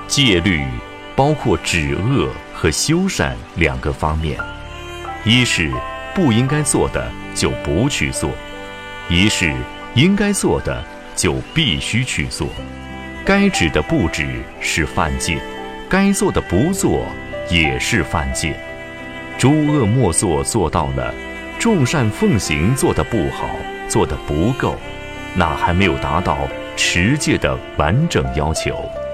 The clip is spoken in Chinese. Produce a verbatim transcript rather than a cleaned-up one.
戒律包括止恶和修善两个方面，一是不应该做的就不去做，一是应该做的就必须去做。该止的不止是犯戒，该做的不做也是犯戒。诸恶莫作做到了，众善奉行做得不好，做得不够，那还没有达到持戒的完整要求。